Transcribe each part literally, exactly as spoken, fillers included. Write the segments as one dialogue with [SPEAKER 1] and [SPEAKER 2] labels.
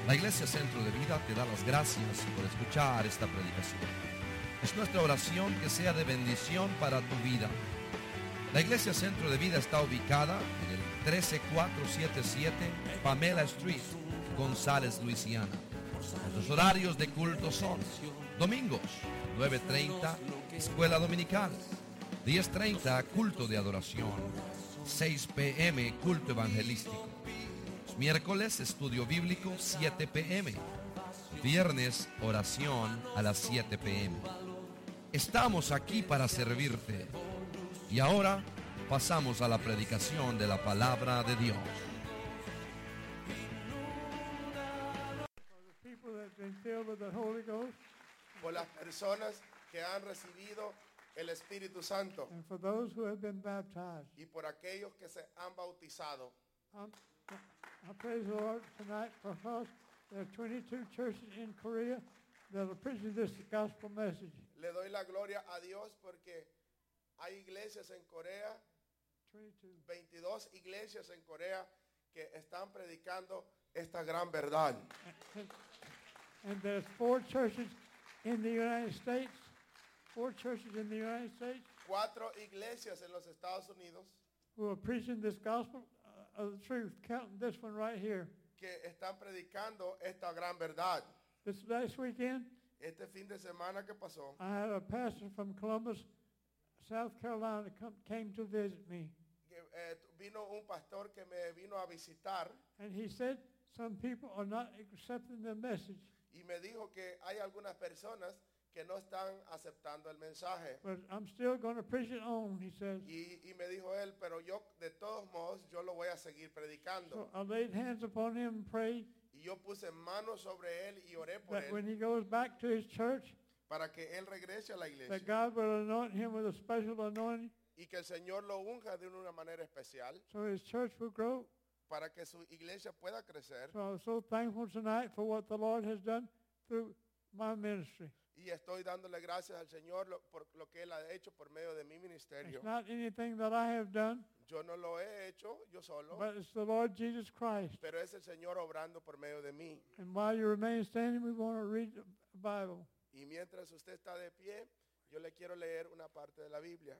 [SPEAKER 1] La Iglesia Centro de Vida te da las gracias por escuchar esta predicación. Es nuestra oración que sea de bendición para tu vida. La Iglesia Centro de Vida está ubicada en el trece mil cuatrocientos setenta y siete Pamela Street, González, Luisiana. Nuestros horarios de culto son domingos, nueve treinta, escuela dominical, diez treinta, culto de adoración, seis pe eme, culto evangelístico. Los miércoles, estudio bíblico, siete pe eme. Viernes, oración a las siete pe eme. Estamos aquí para servirte. Y ahora pasamos a la predicación de la palabra de Dios.
[SPEAKER 2] Por las personas que han recibido el Espíritu Santo
[SPEAKER 3] and for those who have been baptized.
[SPEAKER 2] y por aquellos que se han bautizado.
[SPEAKER 3] Um, I praise the Lord tonight because there are twenty-two churches in Korea that are preaching this gospel message.
[SPEAKER 2] Le doy la gloria a Dios porque hay iglesias en Corea,
[SPEAKER 3] twenty-two.
[SPEAKER 2] veintidós iglesias en Corea que están predicando esta gran verdad.
[SPEAKER 3] And, and there's four churches in the United States, four churches in the United States
[SPEAKER 2] Cuatro iglesias en los Estados Unidos
[SPEAKER 3] who are preaching this gospel uh, of the truth, counting this one right here.
[SPEAKER 2] que están predicando esta gran verdad.
[SPEAKER 3] This last weekend,
[SPEAKER 2] Este fin de semana que pasó,
[SPEAKER 3] I had a pastor from Columbus, South Carolina, come, came to visit me.
[SPEAKER 2] que, eh, vino un pastor que me vino a visitar
[SPEAKER 3] And he said some people are not accepting the message.
[SPEAKER 2] y me dijo que hay algunas personas que no están aceptando el mensaje.
[SPEAKER 3] But I'm still going to preach it on, he says.
[SPEAKER 2] Y, y me dijo él, pero yo de todos modos yo lo voy a seguir predicando.
[SPEAKER 3] So I laid hands upon him and prayed
[SPEAKER 2] Y yo puse manos sobre él y oré por
[SPEAKER 3] that when
[SPEAKER 2] él
[SPEAKER 3] he goes back to his church,
[SPEAKER 2] para que él regrese a la
[SPEAKER 3] that
[SPEAKER 2] iglesia
[SPEAKER 3] God will anoint him with a special anointing
[SPEAKER 2] y que el Señor lo unja de una manera especial
[SPEAKER 3] so his church will grow.
[SPEAKER 2] para que su iglesia pueda crecer.
[SPEAKER 3] So I'm so thankful tonight for what the Lord has done through my ministry.
[SPEAKER 2] Y estoy dándole gracias al Señor lo- por lo que él ha hecho por medio de mi ministerio.
[SPEAKER 3] It's not anything that I have done,
[SPEAKER 2] Yo no lo he hecho yo solo,
[SPEAKER 3] but it's the Lord Jesus Christ.
[SPEAKER 2] pero es el Señor obrando por medio de mí.
[SPEAKER 3] And while you remain standing, we want to read the Bible.
[SPEAKER 2] Y mientras usted está de pie, yo le quiero leer una parte de la Biblia.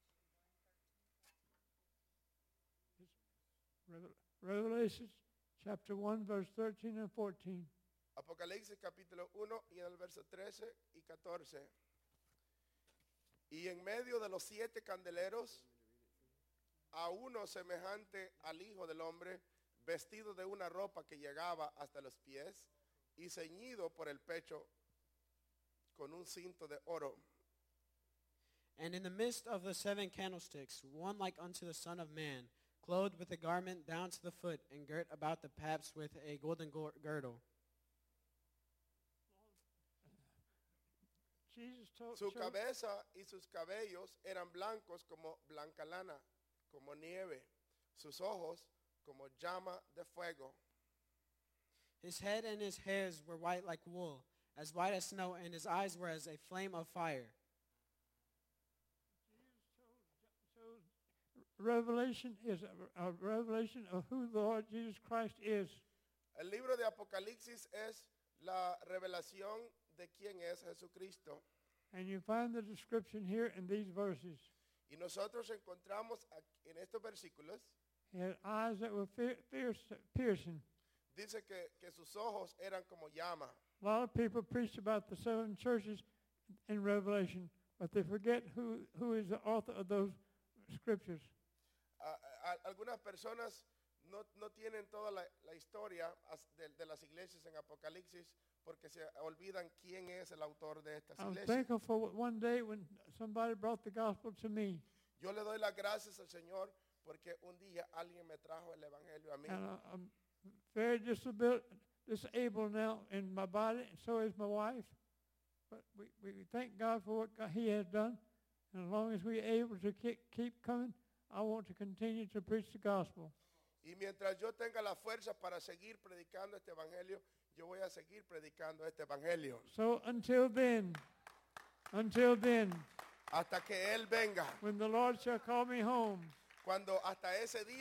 [SPEAKER 3] Revel- Revelation chapter one, verse thirteen and fourteen.
[SPEAKER 2] Apocalipsis capítulo uno y en el verso trece y catorce. Y en medio de los siete candeleros, a uno semejante al Hijo del Hombre, vestido de una ropa que llegaba hasta los pies y ceñido por el pecho con un cinto de oro.
[SPEAKER 4] And in the midst of the seven candlesticks, one like unto the Son of Man, clothed with a garment down to the foot, and girt about the paps with a golden gor- girdle.
[SPEAKER 3] Jesus told
[SPEAKER 2] Su
[SPEAKER 3] church,
[SPEAKER 2] cabeza y sus cabellos eran blancos como blanca lana, como nieve. Sus ojos como llama de fuego.
[SPEAKER 4] His head and his hairs were white like wool, as white as snow, and his eyes were as a flame of fire.
[SPEAKER 3] so Revelation is a, a revelation of who the Lord Jesus Christ is.
[SPEAKER 2] El libro de Apocalipsis es la revelación de quién es Jesucristo.
[SPEAKER 3] And you find the description here in these verses.
[SPEAKER 2] Y nosotros encontramos aquí en estos versículos,
[SPEAKER 3] He had eyes that were fier- fierce, piercing.
[SPEAKER 2] dice que, que sus ojos eran como llama.
[SPEAKER 3] A lot of people preach about the seven churches in Revelation, but they forget who, who is the author of those scriptures.
[SPEAKER 2] A- a- algunas personas no, no tienen toda la, la historia as- de, de las iglesias en Apocalipsis porque se olvidan quién es el autor de estas
[SPEAKER 3] I'm
[SPEAKER 2] iglesias.
[SPEAKER 3] thankful for one day when somebody brought the gospel to me.
[SPEAKER 2] Yo le doy las gracias al Señor porque un día alguien me trajo el evangelio a mí.
[SPEAKER 3] And I- I'm very disabil- disabled now in my body, and so is my wife. But we, we thank God for what God, He has done. And as long as we're able to keep, keep coming, I want to continue to preach the gospel.
[SPEAKER 2] Y mientras yo tenga la fuerza para seguir predicando este evangelio, yo voy a seguir predicando este evangelio.
[SPEAKER 3] So until then, until then,
[SPEAKER 2] Hasta que Él venga.
[SPEAKER 3] when the Lord shall call me home,
[SPEAKER 2] Cuando hasta ese día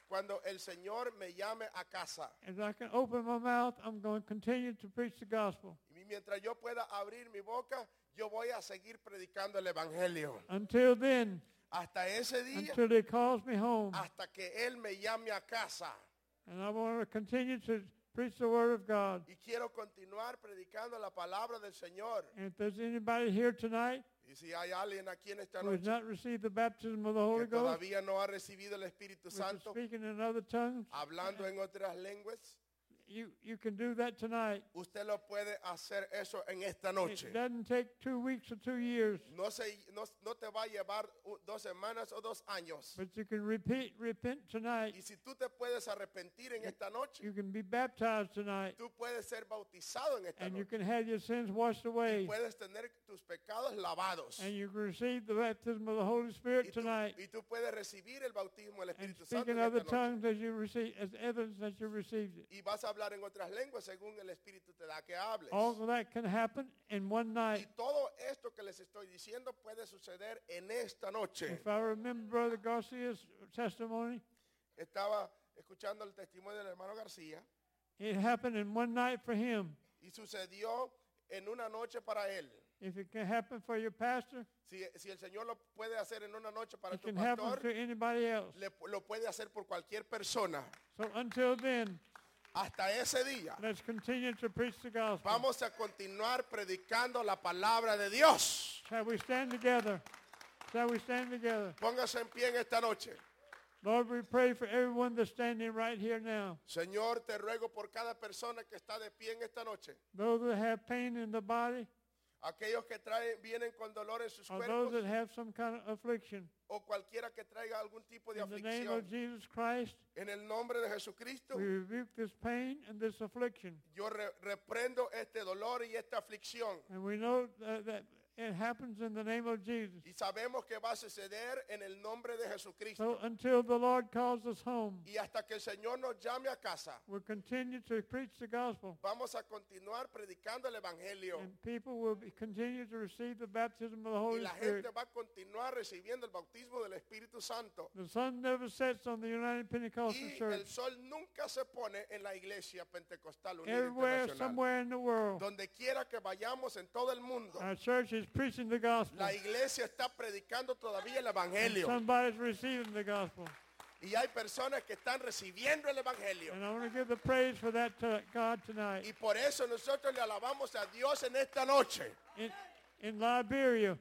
[SPEAKER 2] cuando el Señor me llame a casa.
[SPEAKER 3] As I can open my mouth, I'm going to continue to preach the gospel.
[SPEAKER 2] Y mientras yo pueda abrir mi boca, yo voy a seguir predicando el Evangelio.
[SPEAKER 3] Until then,
[SPEAKER 2] Hasta ese día,
[SPEAKER 3] until he calls me home.
[SPEAKER 2] hasta que Él me llame a casa.
[SPEAKER 3] And I want to continue to preach the word of God.
[SPEAKER 2] Y quiero continuar predicando la palabra del Señor.
[SPEAKER 3] And if there's anybody here tonight
[SPEAKER 2] Y si hay alguien aquí en esta
[SPEAKER 3] who has
[SPEAKER 2] noche
[SPEAKER 3] not received the baptism of the Holy
[SPEAKER 2] que
[SPEAKER 3] Ghost,
[SPEAKER 2] todavía no ha recibido el Espíritu
[SPEAKER 3] which is
[SPEAKER 2] Santo,
[SPEAKER 3] speaking in other tongues,
[SPEAKER 2] hablando en otras lenguas,
[SPEAKER 3] you, you can do that tonight.
[SPEAKER 2] usted lo puede hacer eso en esta noche.
[SPEAKER 3] It doesn't take two weeks or two years,
[SPEAKER 2] No, se, no, no te va a llevar u- dos semanas o dos años.
[SPEAKER 3] but you can repeat, repent tonight.
[SPEAKER 2] Y si tú te puedes arrepentir en esta noche,
[SPEAKER 3] You can be baptized tonight,
[SPEAKER 2] tú puedes ser bautizado en esta
[SPEAKER 3] and you
[SPEAKER 2] noche.
[SPEAKER 3] can have your sins washed
[SPEAKER 2] Y
[SPEAKER 3] away,
[SPEAKER 2] puedes tener tus pecados lavados.
[SPEAKER 3] and you can receive the baptism of the Holy
[SPEAKER 2] Y
[SPEAKER 3] Spirit
[SPEAKER 2] tú,
[SPEAKER 3] tonight,
[SPEAKER 2] y tú puedes recibir el bautismo del
[SPEAKER 3] and
[SPEAKER 2] Espíritu Santo
[SPEAKER 3] speak in
[SPEAKER 2] en
[SPEAKER 3] other
[SPEAKER 2] esta noche.
[SPEAKER 3] tongues as you receive, as evidence that you received it.
[SPEAKER 2] Y vas a hablar en otras lenguas según el Espíritu te da que hables.
[SPEAKER 3] All of that can happen in one
[SPEAKER 2] Y
[SPEAKER 3] night.
[SPEAKER 2] todo esto que les estoy diciendo puede suceder en esta noche.
[SPEAKER 3] If I remember Brother Garcia's testimony,
[SPEAKER 2] Estaba escuchando el testimonio del hermano García
[SPEAKER 3] it happened in one night for him.
[SPEAKER 2] y sucedió en una noche para él.
[SPEAKER 3] If it can happen for your pastor,
[SPEAKER 2] Si, si el Señor lo puede hacer en una noche para
[SPEAKER 3] it
[SPEAKER 2] tu
[SPEAKER 3] can happen
[SPEAKER 2] pastor,
[SPEAKER 3] to anybody else.
[SPEAKER 2] le- lo puede hacer por cualquier persona.
[SPEAKER 3] So until then,
[SPEAKER 2] Hasta ese día
[SPEAKER 3] let's continue to preach the gospel.
[SPEAKER 2] vamos a continuar predicando la palabra de Dios.
[SPEAKER 3] Shall we stand together? Shall we stand together?
[SPEAKER 2] Póngase en pie en esta noche.
[SPEAKER 3] Lord, we pray for everyone that's standing right here now.
[SPEAKER 2] Señor, te ruego por cada persona que está de pie en esta noche.
[SPEAKER 3] Those that have pain in the body,
[SPEAKER 2] Aquellos que traen, vienen con dolor en sus
[SPEAKER 3] or those
[SPEAKER 2] cuerpos
[SPEAKER 3] that have some kind of affliction.
[SPEAKER 2] o cualquiera que traiga algún tipo de
[SPEAKER 3] In the name
[SPEAKER 2] aflicción.
[SPEAKER 3] of Jesus Christ,
[SPEAKER 2] En el nombre de Jesucristo,
[SPEAKER 3] we rebuke this pain and this affliction.
[SPEAKER 2] yo re- reprendo este dolor y esta aflicción.
[SPEAKER 3] And we know that, that it happens in the name of Jesus.
[SPEAKER 2] Y sabemos que va a suceder en el nombre de Jesucristo.
[SPEAKER 3] So until the Lord calls us home,
[SPEAKER 2] Y hasta que el Señor nos llame a casa,
[SPEAKER 3] we'll continue to preach the gospel.
[SPEAKER 2] vamos a continuar predicando el Evangelio.
[SPEAKER 3] And people will be, continue to receive the baptism of the
[SPEAKER 2] Y
[SPEAKER 3] Holy
[SPEAKER 2] la
[SPEAKER 3] Spirit.
[SPEAKER 2] gente va a continuar recibiendo el bautismo del Espíritu Santo.
[SPEAKER 3] The sun never sets on the United Pentecostal
[SPEAKER 2] Y el
[SPEAKER 3] Church.
[SPEAKER 2] sol nunca se pone en la iglesia pentecostal unida
[SPEAKER 3] Everywhere,
[SPEAKER 2] internacional.
[SPEAKER 3] somewhere in the world,
[SPEAKER 2] Donde quiera que vayamos en todo el mundo,
[SPEAKER 3] our church is preaching the gospel.
[SPEAKER 2] la iglesia está predicando todavía el
[SPEAKER 3] And
[SPEAKER 2] Evangelio.
[SPEAKER 3] somebody's receiving the gospel.
[SPEAKER 2] Y hay personas que están recibiendo el Evangelio.
[SPEAKER 3] And I want to give the praise for that to God tonight.
[SPEAKER 2] Y por eso nosotros le alabamos a Dios en esta noche.
[SPEAKER 3] In, in Liberia,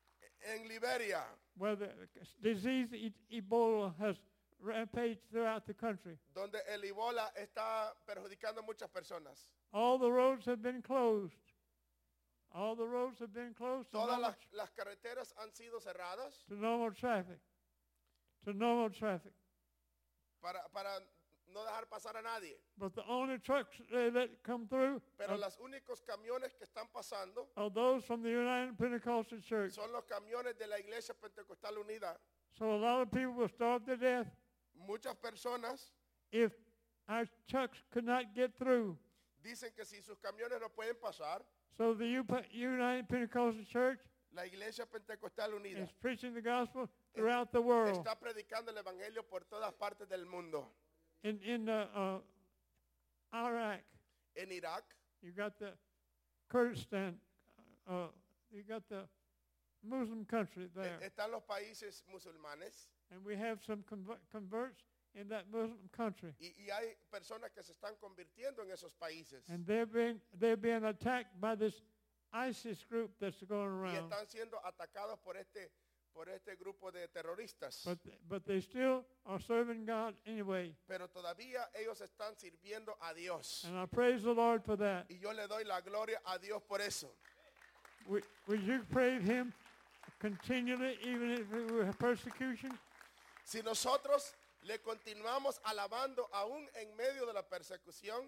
[SPEAKER 2] En Liberia,
[SPEAKER 3] where the disease e- Ebola has rampaged throughout the country,
[SPEAKER 2] donde el Ebola está perjudicando a muchas personas.
[SPEAKER 3] all the roads have been closed. All the roads have been closed to
[SPEAKER 2] Todas
[SPEAKER 3] normal,
[SPEAKER 2] las, las carreteras han sido cerradas
[SPEAKER 3] to normal traffic. To normal traffic.
[SPEAKER 2] para, para no dejar pasar a nadie.
[SPEAKER 3] But the only trucks uh, that come through
[SPEAKER 2] Pero
[SPEAKER 3] are,
[SPEAKER 2] los únicos camiones que están pasando
[SPEAKER 3] are those from the United Pentecostal Church.
[SPEAKER 2] son los camiones de la Iglesia Pentecostal Unida.
[SPEAKER 3] So a lot of people will starve to death
[SPEAKER 2] Muchas personas
[SPEAKER 3] if our trucks could not get through.
[SPEAKER 2] dicen que si sus camiones no pueden pasar,
[SPEAKER 3] So the U- United Pentecostal Church
[SPEAKER 2] la Iglesia Pentecostal Unida
[SPEAKER 3] is preaching the gospel throughout the world.
[SPEAKER 2] está predicando el Evangelio por todas partes del mundo.
[SPEAKER 3] In in uh, uh, Iraq,
[SPEAKER 2] En Irak,
[SPEAKER 3] you got the Kurdistan, uh, you got the Muslim country
[SPEAKER 2] eh,
[SPEAKER 3] there,
[SPEAKER 2] están los países musulmanes
[SPEAKER 3] and we have some conver- converts in that Muslim country,
[SPEAKER 2] y, y hay personas que se están convirtiendo en esos países
[SPEAKER 3] and they're being they're being attacked by this ISIS group that's going
[SPEAKER 2] y
[SPEAKER 3] around.
[SPEAKER 2] están siendo atacados por este por este grupo de terroristas.
[SPEAKER 3] But but they still are serving God anyway,
[SPEAKER 2] Pero todavía ellos están sirviendo a Dios.
[SPEAKER 3] and I praise the Lord for that.
[SPEAKER 2] Y yo le doy la gloria a Dios por eso.
[SPEAKER 3] Would, would you praise Him continually, even if it were persecution?
[SPEAKER 2] Si nosotros le continuamos alabando aún en medio de la persecución,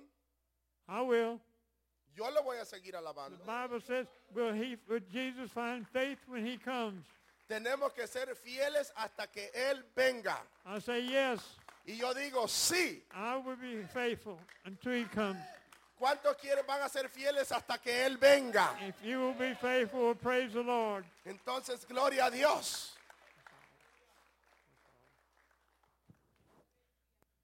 [SPEAKER 3] I will.
[SPEAKER 2] yo lo voy a seguir
[SPEAKER 3] The
[SPEAKER 2] alabando.
[SPEAKER 3] Bible says, will he, will Jesus find faith when he comes?
[SPEAKER 2] Tenemos que ser fieles hasta que Él venga.
[SPEAKER 3] I say, yes,
[SPEAKER 2] Y yo digo, sí.
[SPEAKER 3] I will be faithful until he comes.
[SPEAKER 2] ¿Cuántos quieren van a ser fieles hasta que Él venga?
[SPEAKER 3] If you will be faithful, praise the Lord.
[SPEAKER 2] Entonces, gloria a Dios.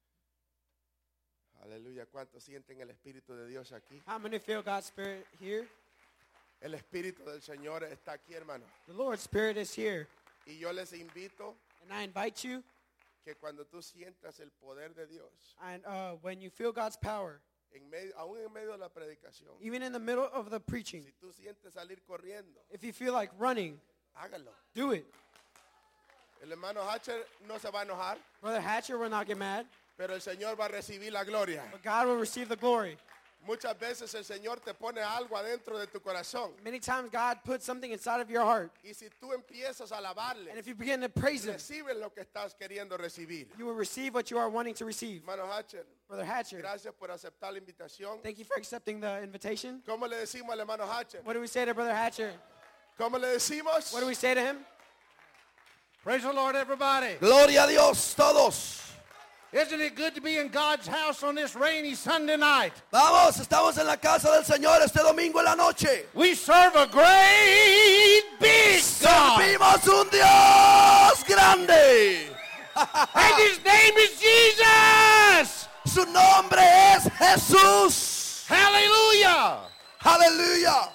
[SPEAKER 2] Aleluya. ¿Cuántos sienten el Espíritu de Dios aquí?
[SPEAKER 4] How many feel God's Spirit here?
[SPEAKER 2] El Espíritu del Señor está aquí, hermano.
[SPEAKER 4] The Lord's Spirit is here.
[SPEAKER 2] Y yo les invito
[SPEAKER 4] And I invite you,
[SPEAKER 2] que cuando tú sientas el poder de Dios,
[SPEAKER 4] and uh, when you feel God's power,
[SPEAKER 2] en medio, aún en medio de la predicación,
[SPEAKER 4] even in the middle of the preaching,
[SPEAKER 2] si tú sientes salir corriendo,
[SPEAKER 4] if you feel like running,
[SPEAKER 2] hágalo.
[SPEAKER 4] do it.
[SPEAKER 2] El hermano Hatcher no se va a enojar,
[SPEAKER 4] Brother Hatcher will not get mad,
[SPEAKER 2] pero el Señor va a recibir la gloria.
[SPEAKER 4] but God will receive the glory.
[SPEAKER 2] Muchas veces el Señor te pone algo adentro de tu corazón.
[SPEAKER 4] Many times God puts something inside of your heart,
[SPEAKER 2] Y si tú empiezas a alabarle,
[SPEAKER 4] and if you begin to praise Him,
[SPEAKER 2] recibes lo que estás queriendo recibir.
[SPEAKER 4] you will receive what you are wanting to receive.
[SPEAKER 2] Hermano Hatcher,
[SPEAKER 4] Brother Hatcher,
[SPEAKER 2] gracias por aceptar la invitación.
[SPEAKER 4] thank you for accepting the invitation.
[SPEAKER 2] ¿Cómo le decimos al hermano Hatcher?
[SPEAKER 4] What do we say to Brother Hatcher?
[SPEAKER 2] ¿Cómo le decimos?
[SPEAKER 4] What do we say to him?
[SPEAKER 5] Praise the Lord, everybody.
[SPEAKER 1] Gloria a Dios, todos.
[SPEAKER 5] Isn't it good to be in God's house on this rainy Sunday night?
[SPEAKER 1] Vamos, estamos en la casa del Señor este domingo en la noche.
[SPEAKER 5] We serve a great big God.
[SPEAKER 1] Servimos un Dios grande.
[SPEAKER 5] And His name is Jesus.
[SPEAKER 1] Su nombre es Jesús.
[SPEAKER 5] Hallelujah.
[SPEAKER 1] Aleluya.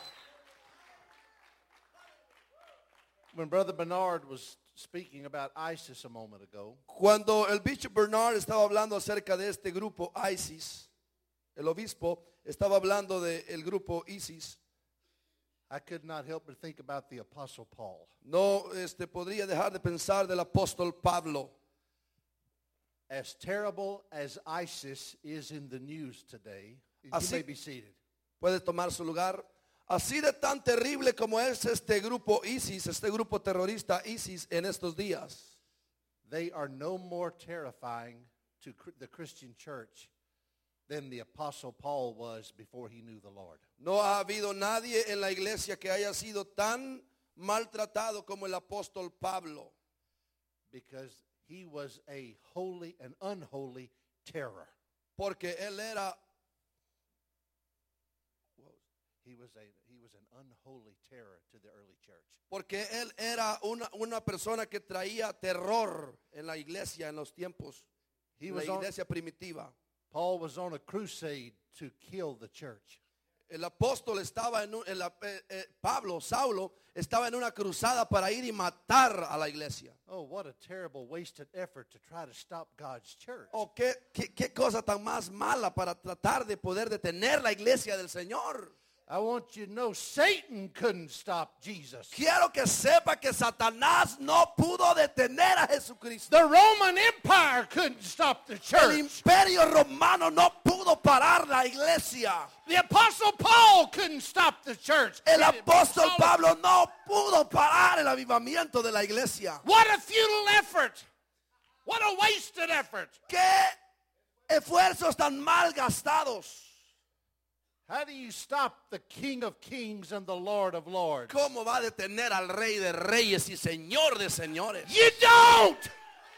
[SPEAKER 5] When Brother Bernard was speaking about ISIS a moment ago,
[SPEAKER 1] Cuando el Bishop Bernard estaba hablando acerca de este grupo ISIS, el obispo estaba hablando del grupo ISIS,
[SPEAKER 5] I could not help but think about the Apostle Paul.
[SPEAKER 1] no este, podría dejar de pensar del apóstol Pablo.
[SPEAKER 5] As terrible as ISIS is in the news today, you
[SPEAKER 1] Así-
[SPEAKER 5] may be seated.
[SPEAKER 1] Puede tomar su lugar. Así de tan terrible como es este grupo ISIS, este grupo terrorista ISIS en estos días,
[SPEAKER 5] They are no more terrifying to cr- the Christian church than the Apostle Paul was before he knew the Lord.
[SPEAKER 1] no ha habido nadie en la iglesia que haya sido tan maltratado como el apóstol Pablo,
[SPEAKER 5] Because he was a holy and unholy terror.
[SPEAKER 1] porque él era
[SPEAKER 5] He was a he was an unholy terror to the early church.
[SPEAKER 1] porque él era una, una persona que traía terror en la iglesia en los tiempos,
[SPEAKER 5] He
[SPEAKER 1] la
[SPEAKER 5] was on,
[SPEAKER 1] iglesia primitiva.
[SPEAKER 5] Paul was on a crusade to kill the church.
[SPEAKER 1] El apóstol estaba en un, el, eh, eh, Pablo, Saulo, estaba en una cruzada para ir y matar a la iglesia.
[SPEAKER 5] Oh, what a terrible wasted effort to try to stop God's church.
[SPEAKER 1] Oh, qué, qué, qué cosa tan más mala para tratar de poder detener la iglesia del Señor.
[SPEAKER 5] I want you to know Satan couldn't stop Jesus.
[SPEAKER 1] Quiero que sepa que Satanás no pudo detener a Jesucristo.
[SPEAKER 5] The Roman Empire couldn't stop the
[SPEAKER 1] El
[SPEAKER 5] church.
[SPEAKER 1] imperio romano no pudo parar la iglesia.
[SPEAKER 5] The Apostle Paul couldn't stop the church.
[SPEAKER 1] El apóstol Pablo no pudo parar el avivamiento de la iglesia.
[SPEAKER 5] What a futile effort. What a wasted effort.
[SPEAKER 1] Qué esfuerzos tan mal gastados.
[SPEAKER 5] How do you stop the King of Kings and the Lord of Lords?
[SPEAKER 1] ¿Cómo va a detener al Rey de Reyes y Señor de Señores?
[SPEAKER 5] You don't.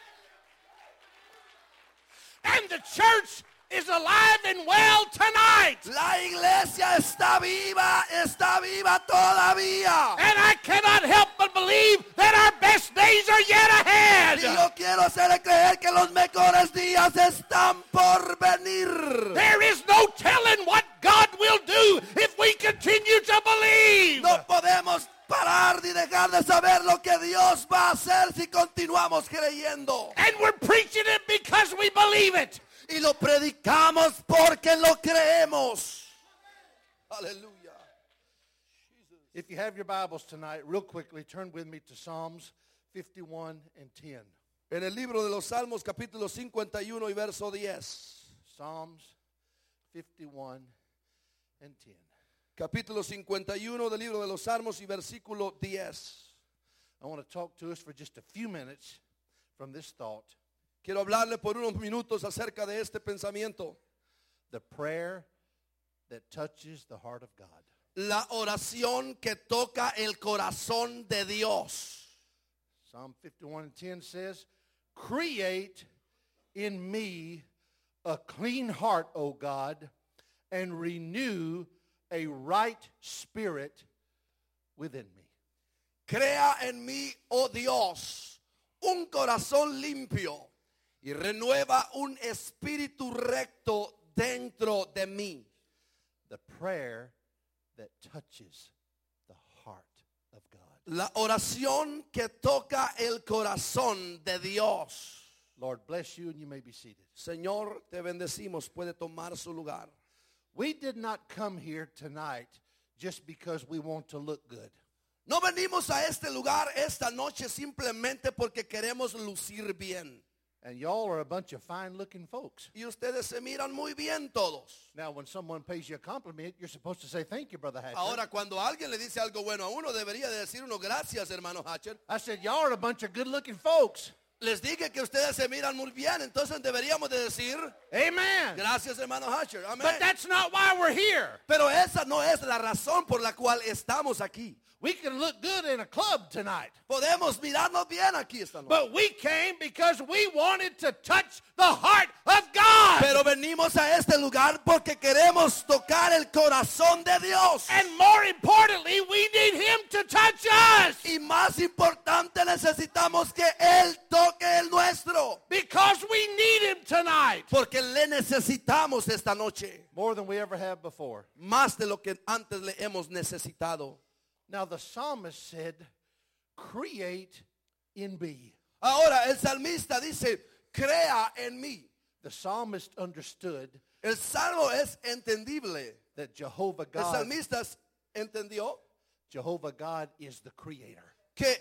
[SPEAKER 5] And the church is alive and well tonight.
[SPEAKER 1] La iglesia está viva, está viva todavía.
[SPEAKER 5] And I cannot help but believe that our best days are yet ahead.
[SPEAKER 1] Y yo quiero hacerle creer que los mejores días están por venir.
[SPEAKER 5] There is no telling what God will do if we continue to believe.
[SPEAKER 1] No podemos parar ni dejar de saber lo que Dios va a hacer si continuamos creyendo.
[SPEAKER 5] And we're preaching it because we believe it.
[SPEAKER 1] Y lo predicamos porque lo creemos. Aleluya.
[SPEAKER 5] If you have your Bibles tonight, real quickly, turn with me to Psalms fifty-one and ten.
[SPEAKER 1] En el libro de los Salmos, capítulo cincuenta y uno y verso diez.
[SPEAKER 5] Psalms fifty-one and ten.
[SPEAKER 1] Capítulo cincuenta y uno del libro de los Salmos y versículo diez.
[SPEAKER 5] I want to talk to us for just a few minutes from this thought.
[SPEAKER 1] Quiero hablarle por unos minutos acerca de este pensamiento.
[SPEAKER 5] The prayer that touches the heart of God.
[SPEAKER 1] La oración que toca el corazón de Dios.
[SPEAKER 5] Psalm fifty-one and ten says, create in me a clean heart, O God, and renew a right spirit within me.
[SPEAKER 1] Crea en mí, oh Dios, un corazón limpio y renueva un espíritu recto de mí.
[SPEAKER 5] The prayer that touches the heart of God.
[SPEAKER 1] La oración que toca el corazón de Dios.
[SPEAKER 5] Lord bless you, and you may be seated.
[SPEAKER 1] Señor, te bendecimos. Puede tomar su lugar.
[SPEAKER 5] We did not come here tonight just because we want to look good.
[SPEAKER 1] No venimos a este lugar esta noche simplemente porque queremos lucir bien.
[SPEAKER 5] And y'all are a bunch of fine-looking folks.
[SPEAKER 1] Y ustedes se miran muy bien todos.
[SPEAKER 5] Now, when someone pays you a compliment, you're supposed to say, thank you, Brother Hatcher.
[SPEAKER 1] Ahora, cuando alguien le dice algo bueno a uno, debería de decir uno, gracias, hermano Hatcher.
[SPEAKER 5] I said, y'all are a bunch of good-looking folks.
[SPEAKER 1] Les dije que ustedes se miran muy bien, entonces deberíamos de decir,
[SPEAKER 5] Amen.
[SPEAKER 1] gracias, hermano Hatcher. Amén.
[SPEAKER 5] But that's not why we're here.
[SPEAKER 1] Pero esa no es la razón por la cual estamos aquí.
[SPEAKER 5] We can look good in a club tonight.
[SPEAKER 1] Podemos mirarnos bien aquí esta noche.
[SPEAKER 5] But we came because we wanted to touch the heart of God.
[SPEAKER 1] Pero venimos a este lugar porque queremos tocar el corazón de Dios.
[SPEAKER 5] And more importantly, we need Him to touch us.
[SPEAKER 1] Y más importante, necesitamos que Él toque el nuestro.
[SPEAKER 5] Because we need Him tonight.
[SPEAKER 1] Porque le necesitamos esta noche.
[SPEAKER 5] More than we ever have before.
[SPEAKER 1] Más de lo que antes le hemos necesitado.
[SPEAKER 5] Now the psalmist said, create in me.
[SPEAKER 1] Ahora el salmista dice, crea en mí.
[SPEAKER 5] The psalmist understood
[SPEAKER 1] El salmo es entendible.
[SPEAKER 5] that Jehovah
[SPEAKER 1] El
[SPEAKER 5] God,
[SPEAKER 1] salmista entendió
[SPEAKER 5] Jehovah God is the creator.
[SPEAKER 1] que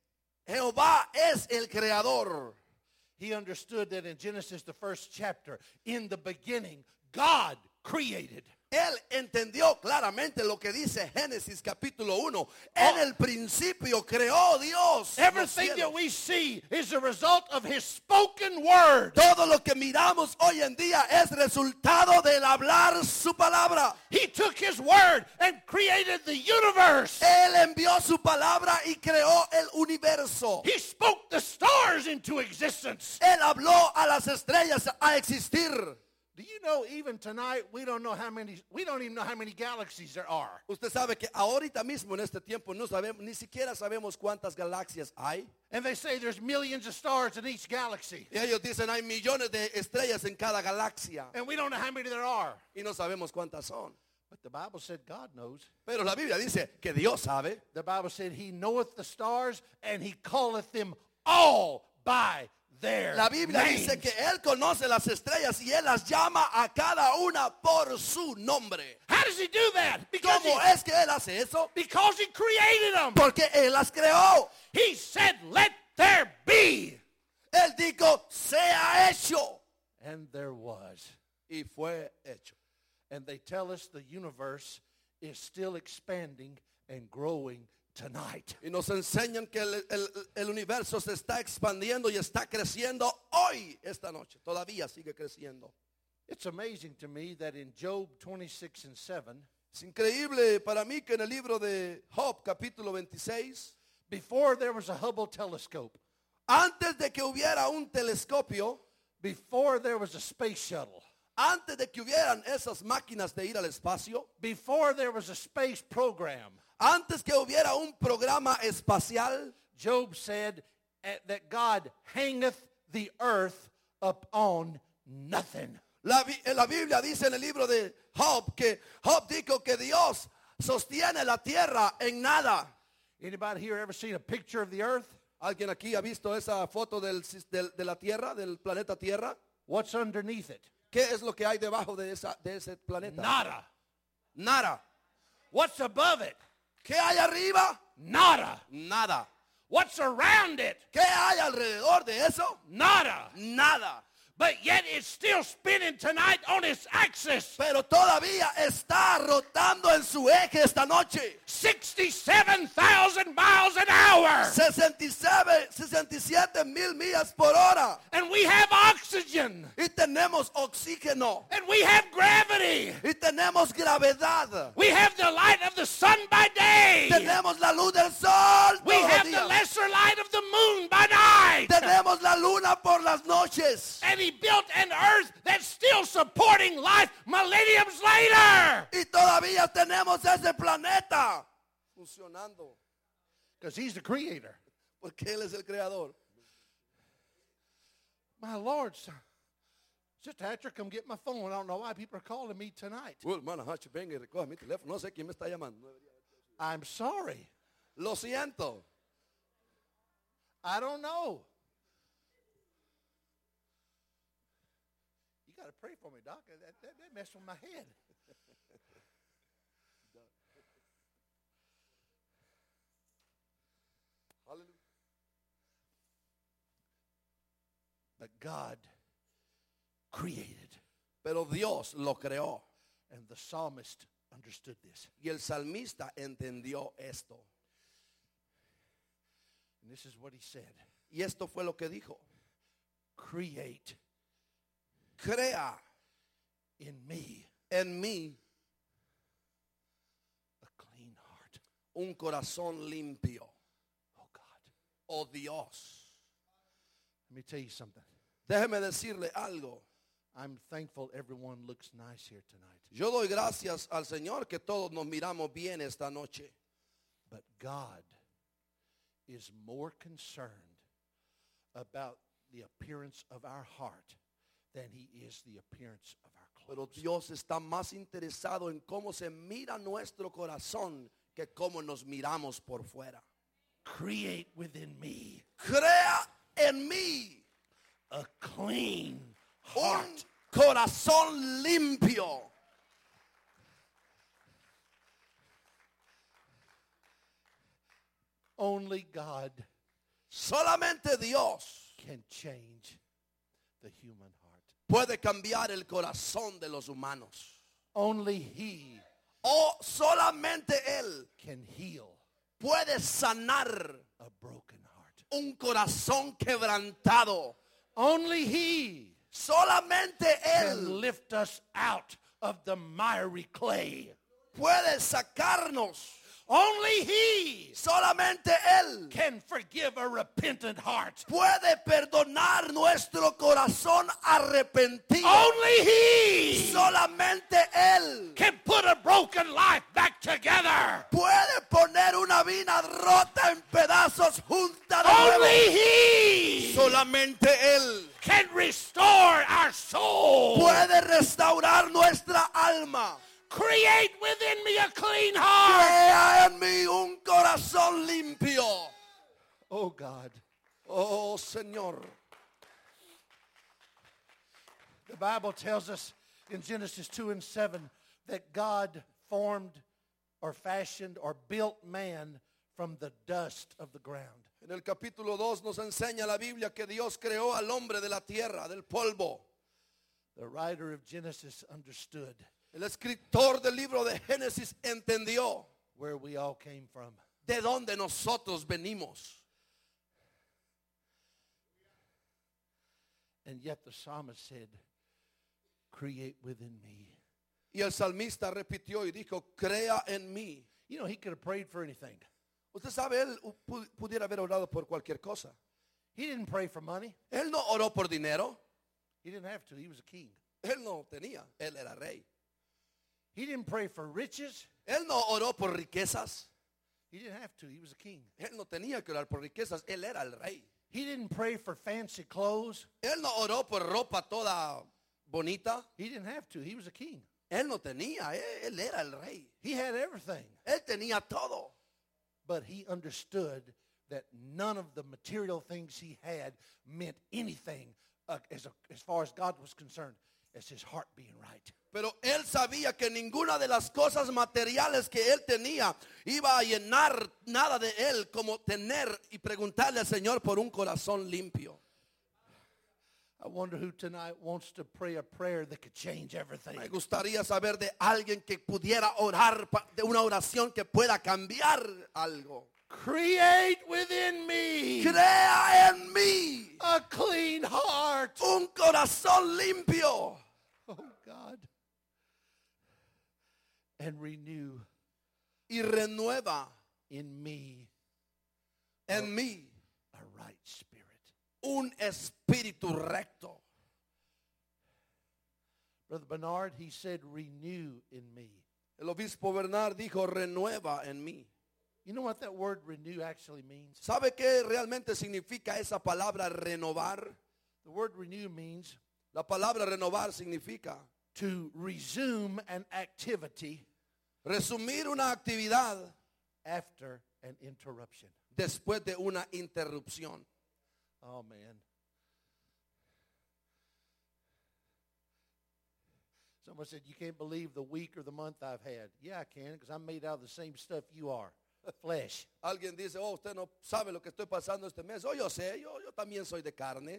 [SPEAKER 1] Jehová es el creador.
[SPEAKER 5] He understood that in Genesis, the first chapter, in the beginning, God created.
[SPEAKER 1] Él entendió claramente lo que dice Génesis capítulo uno. En el principio creó Dios los
[SPEAKER 5] Everything
[SPEAKER 1] cielos.
[SPEAKER 5] that we see is a result of His spoken word.
[SPEAKER 1] Todo lo que miramos hoy en día es resultado del hablar su palabra.
[SPEAKER 5] He took His word and created the universe.
[SPEAKER 1] Él envió su palabra y creó el universo.
[SPEAKER 5] He spoke the stars into existence.
[SPEAKER 1] Él habló a las estrellas a existir.
[SPEAKER 5] Do you know even tonight we don't know how many we don't even know how many galaxies there are.
[SPEAKER 1] Usted sabe que ahorita mismo en este tiempo no sabemos, ni siquiera sabemos cuántas galaxias hay.
[SPEAKER 5] And they say there's millions of stars in each galaxy.
[SPEAKER 1] Y ellos dicen hay millones de estrellas en cada galaxia.
[SPEAKER 5] And we don't know how many there are.
[SPEAKER 1] Y no sabemos cuántas son.
[SPEAKER 5] But the Bible said God knows.
[SPEAKER 1] Pero la Biblia dice que Dios sabe.
[SPEAKER 5] The Bible said He knoweth the stars and He calleth them all by their
[SPEAKER 1] La Biblia
[SPEAKER 5] names.
[SPEAKER 1] dice que Él conoce las estrellas y Él las llama a cada una por su nombre.
[SPEAKER 5] How does He do that? Because
[SPEAKER 1] ¿Cómo
[SPEAKER 5] he,
[SPEAKER 1] es que Él hace eso?
[SPEAKER 5] because he created them.
[SPEAKER 1] Porque Él las creó.
[SPEAKER 5] He said, let there be.
[SPEAKER 1] Él dijo, sea hecho.
[SPEAKER 5] And there was.
[SPEAKER 1] Y fue hecho.
[SPEAKER 5] And they tell us the universe is still expanding and growing tonight.
[SPEAKER 1] Y nos enseñan que el, el- el universo se está expandiendo y está creciendo hoy, esta noche. Todavía sigue creciendo.
[SPEAKER 5] It's amazing to me that in Job twenty-six and seven,
[SPEAKER 1] Es increíble para mí que en el libro de Job, capítulo veintiséis,
[SPEAKER 5] before there was a Hubble telescope,
[SPEAKER 1] antes de que hubiera un telescopio,
[SPEAKER 5] before there was a space shuttle,
[SPEAKER 1] antes de que hubieran esas máquinas de ir al espacio,
[SPEAKER 5] before there was a space program,
[SPEAKER 1] antes que hubiera un programa espacial,
[SPEAKER 5] Job said eh, that God hangeth the earth upon nothing.
[SPEAKER 1] la, Bi- la Biblia dice en el libro de Job que Job dijo que Dios sostiene la tierra en nada.
[SPEAKER 5] Anybody here ever seen a picture of the earth?
[SPEAKER 1] ¿Alguien aquí ha visto esa foto del, sis- del- de la tierra, del planeta Tierra?
[SPEAKER 5] What's underneath it?
[SPEAKER 1] ¿Qué es lo que hay debajo de, esa, de ese planeta?
[SPEAKER 5] Nada.
[SPEAKER 1] Nada.
[SPEAKER 5] What's above it?
[SPEAKER 1] ¿Qué hay arriba?
[SPEAKER 5] Nada.
[SPEAKER 1] Nada.
[SPEAKER 5] What's around it?
[SPEAKER 1] ¿Qué hay alrededor de eso?
[SPEAKER 5] Nada.
[SPEAKER 1] Nada.
[SPEAKER 5] But yet it's still spinning tonight on its axis.
[SPEAKER 1] Pero todavía está rotando en su eje esta noche.
[SPEAKER 5] sixty-seven thousand miles an hour.
[SPEAKER 1] sesenta y siete, sesenta y siete mil millas por hora.
[SPEAKER 5] And we have oxygen.
[SPEAKER 1] Y tenemos oxígeno.
[SPEAKER 5] And we have gravity.
[SPEAKER 1] Y tenemos gravedad.
[SPEAKER 5] We have the light of the sun by day.
[SPEAKER 1] Tenemos la luz del sol
[SPEAKER 5] We
[SPEAKER 1] todos los
[SPEAKER 5] have the
[SPEAKER 1] días.
[SPEAKER 5] lesser light of the moon by night.
[SPEAKER 1] Tenemos la luna por las noches.
[SPEAKER 5] And He built an earth that's still supporting life millenniums later.
[SPEAKER 1] Y todavía tenemos ese planeta funcionando.
[SPEAKER 5] Because He's the creator.
[SPEAKER 1] Porque Él es el creador.
[SPEAKER 5] My Lord, so- Sister Hatcher, come get my phone. I don't know why people are calling me tonight.
[SPEAKER 1] Oh, hermana Hatcher, venga y recoja mi teléfono. No sé quién me está llamando.
[SPEAKER 5] I'm sorry.
[SPEAKER 1] Lo siento.
[SPEAKER 5] I don't know. You got to pray for me, Doc. That, that, that messed with my head.
[SPEAKER 1] Hallelujah.
[SPEAKER 5] But God created.
[SPEAKER 1] Pero Dios lo creó.
[SPEAKER 5] And the psalmist understood this.
[SPEAKER 1] Y el salmista entendió esto.
[SPEAKER 5] And this is what he said.
[SPEAKER 1] Y esto fue lo que dijo.
[SPEAKER 5] Create
[SPEAKER 1] Crea
[SPEAKER 5] in me
[SPEAKER 1] en mí
[SPEAKER 5] a clean heart.
[SPEAKER 1] un corazón limpio.
[SPEAKER 5] Oh God.
[SPEAKER 1] Oh Dios.
[SPEAKER 5] Let me tell you something.
[SPEAKER 1] Déjeme decirle algo.
[SPEAKER 5] I'm thankful everyone looks nice here tonight.
[SPEAKER 1] Yo doy gracias al Señor que todos nos miramos bien esta noche.
[SPEAKER 5] But God is more concerned about the appearance of our heart than he is the appearance of our
[SPEAKER 1] Pero
[SPEAKER 5] clothes.
[SPEAKER 1] Dios está más interesado en cómo se mira nuestro corazón que cómo nos miramos por fuera.
[SPEAKER 5] Create within me
[SPEAKER 1] Crea en mí
[SPEAKER 5] a clean
[SPEAKER 1] un
[SPEAKER 5] heart.
[SPEAKER 1] corazón limpio.
[SPEAKER 5] Only God
[SPEAKER 1] Solamente Dios
[SPEAKER 5] can change the human heart.
[SPEAKER 1] puede cambiar el corazón de los humanos.
[SPEAKER 5] Only he
[SPEAKER 1] O solamente Él
[SPEAKER 5] can heal
[SPEAKER 1] puede sanar
[SPEAKER 5] a broken heart.
[SPEAKER 1] un corazón quebrantado.
[SPEAKER 5] Only he
[SPEAKER 1] Solamente
[SPEAKER 5] can
[SPEAKER 1] Él
[SPEAKER 5] lift us out of the miry clay.
[SPEAKER 1] puede sacarnos.
[SPEAKER 5] Only he
[SPEAKER 1] Solamente Él
[SPEAKER 5] can forgive a repentant heart.
[SPEAKER 1] puede perdonar nuestro corazón arrepentido.
[SPEAKER 5] Only he
[SPEAKER 1] Solamente Él
[SPEAKER 5] can put a broken life back together.
[SPEAKER 1] puede poner una vida rota en pedazos junta de nuevo.
[SPEAKER 5] Only he
[SPEAKER 1] Solamente Él
[SPEAKER 5] can restore our soul.
[SPEAKER 1] puede restaurar nuestra alma.
[SPEAKER 5] Create within me a clean heart.
[SPEAKER 1] Crea en mí un corazón limpio.
[SPEAKER 5] Oh God.
[SPEAKER 1] Oh Señor.
[SPEAKER 5] The Bible tells us in Genesis two and seven that God formed or fashioned or built man from the dust of the ground.
[SPEAKER 1] En el capítulo dos nos enseña la Biblia que Dios creó al hombre de la tierra, del polvo.
[SPEAKER 5] The writer of Genesis understood
[SPEAKER 1] El escritor del libro de Génesis entendió
[SPEAKER 5] where we all came from.
[SPEAKER 1] de dónde nosotros venimos.
[SPEAKER 5] And yet the psalmist said, create within me.
[SPEAKER 1] Y el salmista repitió y dijo, crea en mí.
[SPEAKER 5] You know, he could have prayed for anything.
[SPEAKER 1] Usted sabe, él pu- pudiera haber orado por cualquier cosa.
[SPEAKER 5] He didn't pray for money.
[SPEAKER 1] Él no oró por dinero.
[SPEAKER 5] He didn't have to. He was a king.
[SPEAKER 1] Él no tenía. Él era rey.
[SPEAKER 5] He didn't pray for riches.
[SPEAKER 1] Él no oró por riquezas.
[SPEAKER 5] He didn't have to. He was a king.
[SPEAKER 1] Él no tenía que orar por riquezas. Él era el rey.
[SPEAKER 5] He didn't pray for fancy clothes.
[SPEAKER 1] Él no oró por ropa toda bonita.
[SPEAKER 5] He didn't have to. He was a king.
[SPEAKER 1] Él no tenía. Él, él era el rey.
[SPEAKER 5] He had everything.
[SPEAKER 1] Él tenía todo.
[SPEAKER 5] But he understood that none of the material things he had meant anything uh, as, a, as far as God was concerned as his heart being right.
[SPEAKER 1] Pero él sabía que ninguna de las cosas materiales que él tenía iba a llenar nada de él como tener y preguntarle al Señor por un corazón limpio.
[SPEAKER 5] I wonder who tonight wants to pray a prayer that could change everything.
[SPEAKER 1] Me gustaría saber de alguien que pudiera orar, pa- de una oración que pueda cambiar algo.
[SPEAKER 5] Create within me
[SPEAKER 1] Crea en mí
[SPEAKER 5] a clean heart.
[SPEAKER 1] un corazón limpio
[SPEAKER 5] Oh God. And renew
[SPEAKER 1] y renueva
[SPEAKER 5] in me
[SPEAKER 1] en mí
[SPEAKER 5] a right spirit.
[SPEAKER 1] un espíritu recto.
[SPEAKER 5] Brother Bernard, he said renew in me.
[SPEAKER 1] El obispo Bernard dijo renueva en mí.
[SPEAKER 5] You know what that word renew actually means?
[SPEAKER 1] ¿Sabe qué realmente significa esa palabra renovar?
[SPEAKER 5] The word renew means
[SPEAKER 1] La palabra renovar significa
[SPEAKER 5] to resume an activity
[SPEAKER 1] resumir una actividad
[SPEAKER 5] after an interruption.
[SPEAKER 1] después de una interrupción.
[SPEAKER 5] Oh, man. Someone said, you can't believe the week or the month I've had. Yeah, I can, because I'm made out of the same stuff you are, flesh.
[SPEAKER 1] Alguien dice, oh, usted no sabe lo que estoy pasando este mes. Oh, yo sé, yo, yo también soy de carne.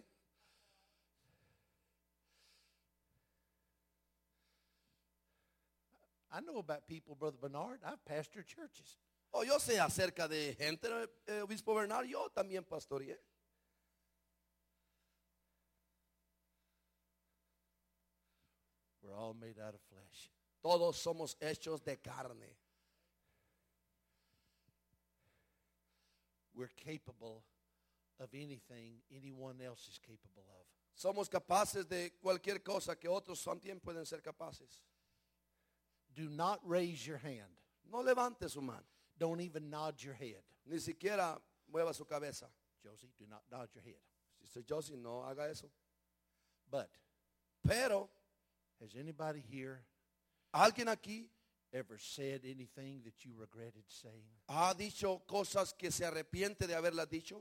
[SPEAKER 5] I know about people, Brother Bernard. I've pastored churches.
[SPEAKER 1] Oh, yo sé acerca de gente, eh, obispo Bernard, yo también pastoreé.
[SPEAKER 5] We're all made out of flesh.
[SPEAKER 1] Todos somos hechos de carne.
[SPEAKER 5] We're capable of anything anyone else is capable of.
[SPEAKER 1] Somos capaces de cualquier cosa que otros también pueden ser capaces.
[SPEAKER 5] Do not raise your hand.
[SPEAKER 1] No levante su mano,
[SPEAKER 5] Don't even nod your head.
[SPEAKER 1] ni siquiera mueva su cabeza.
[SPEAKER 5] Josie, do not nod your head.
[SPEAKER 1] Sister Josie, no haga eso.
[SPEAKER 5] But
[SPEAKER 1] Pero,
[SPEAKER 5] has anybody here
[SPEAKER 1] ¿alguien aquí
[SPEAKER 5] ever said anything that you regretted saying?
[SPEAKER 1] ha dicho cosas que se arrepiente de haberlas dicho?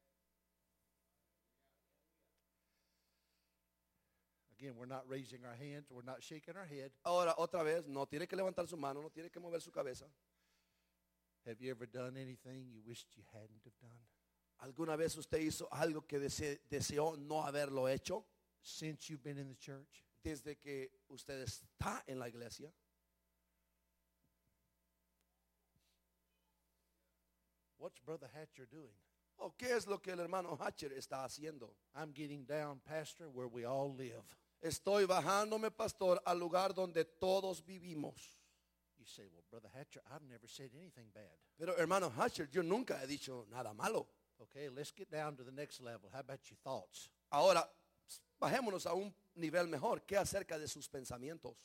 [SPEAKER 5] Again, we're not raising our hands. We're not shaking our head.
[SPEAKER 1] Ahora, otra vez, no tiene que levantar su mano, no tiene que mover su cabeza.
[SPEAKER 5] Have you ever done anything you wished you hadn't have done?
[SPEAKER 1] ¿Alguna vez usted hizo algo que dese- deseó no haberlo hecho?
[SPEAKER 5] Since you've been in the church?
[SPEAKER 1] Desde que usted está en la iglesia.
[SPEAKER 5] What's Brother Hatcher doing?
[SPEAKER 1] ¿O qué es lo que el hermano Hatcher está haciendo?
[SPEAKER 5] I'm getting down, Pastor, where we all live.
[SPEAKER 1] Estoy bajándome, pastor, al lugar donde todos vivimos.
[SPEAKER 5] You say, well, Brother Hatcher, I've never said anything bad.
[SPEAKER 1] Pero hermano Hatcher, yo nunca he dicho nada malo.
[SPEAKER 5] Okay, let's get down to the next level. How about your thoughts?
[SPEAKER 1] Ahora, bajémonos a un nivel mejor. ¿Qué acerca de sus pensamientos?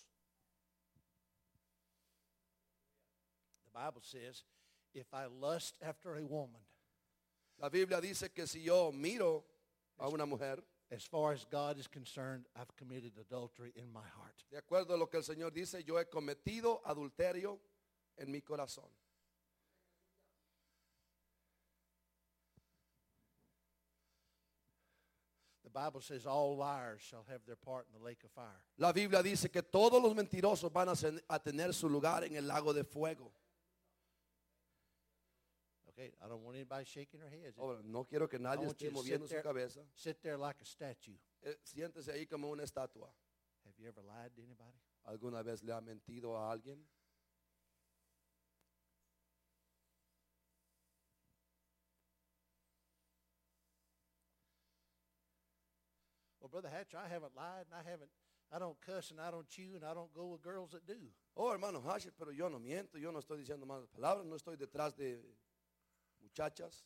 [SPEAKER 5] The Bible says, if I lust after a woman,
[SPEAKER 1] La Biblia dice que si yo miro a una mujer,
[SPEAKER 5] as far as God is concerned, I've committed adultery in my heart.
[SPEAKER 1] de acuerdo a lo que el Señor dice, yo he cometido adulterio en mi corazón.
[SPEAKER 5] The Bible says all liars shall have their part in the lake of fire.
[SPEAKER 1] La Biblia dice que todos los mentirosos van a, sen- a tener su lugar en el lago de fuego.
[SPEAKER 5] Okay, I don't want anybody shaking their heads.
[SPEAKER 1] Ahora, no quiero que
[SPEAKER 5] I
[SPEAKER 1] nadie
[SPEAKER 5] want
[SPEAKER 1] esté
[SPEAKER 5] you to
[SPEAKER 1] moviendo
[SPEAKER 5] sit
[SPEAKER 1] su
[SPEAKER 5] there,
[SPEAKER 1] cabeza.
[SPEAKER 5] sit there like a statue.
[SPEAKER 1] Eh, siéntese ahí como una estatua.
[SPEAKER 5] Have you ever lied to anybody?
[SPEAKER 1] ¿Alguna vez le ha mentido a alguien?
[SPEAKER 5] Well, Brother Hatcher, I haven't lied, and I haven't, I don't cuss, and I don't chew, and I don't go with girls that do.
[SPEAKER 1] Oh, hermano Hatcher, pero yo no miento, yo no estoy diciendo malas palabras, no estoy detrás de muchachas.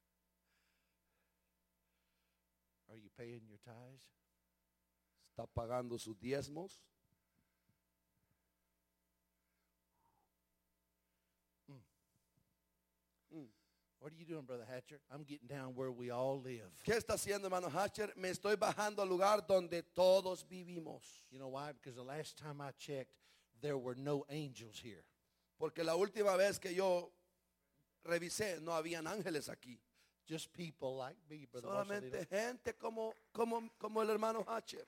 [SPEAKER 5] Are you paying your tithes?
[SPEAKER 1] Está pagando sus diezmos. Mm.
[SPEAKER 5] What are you doing, Brother Hatcher? I'm getting down where we all live.
[SPEAKER 1] ¿Qué está haciendo, hermano Hatcher? Me estoy bajando al lugar donde todos vivimos.
[SPEAKER 5] You know why? Because the last time I checked, there were no angels here.
[SPEAKER 1] Porque la última vez que yo revisé, no habían ángeles aquí.
[SPEAKER 5] Just people like me, Brother Marcelino.
[SPEAKER 1] Solamente gente como, como, como el hermano Hatcher.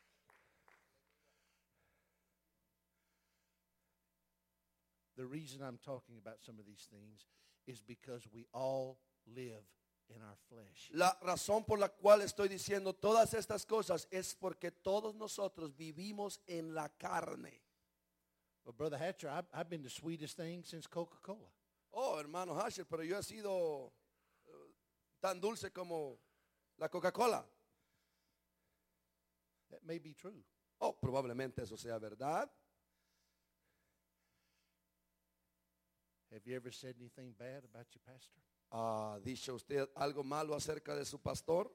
[SPEAKER 5] The reason I'm talking about some of these things is because we all live in our flesh.
[SPEAKER 1] La razón por la cual estoy diciendo todas estas cosas es porque todos nosotros vivimos en la carne.
[SPEAKER 5] Well, Brother Hatcher, I've, I've been the sweetest thing since Coca-Cola.
[SPEAKER 1] Oh, hermano Hatcher, pero yo he sido eh, tan dulce como la Coca-Cola.
[SPEAKER 5] That may be true.
[SPEAKER 1] Oh, probablemente eso sea verdad.
[SPEAKER 5] Have you ever said anything bad about your pastor?
[SPEAKER 1] ¿Ha dicho usted algo malo acerca de su pastor?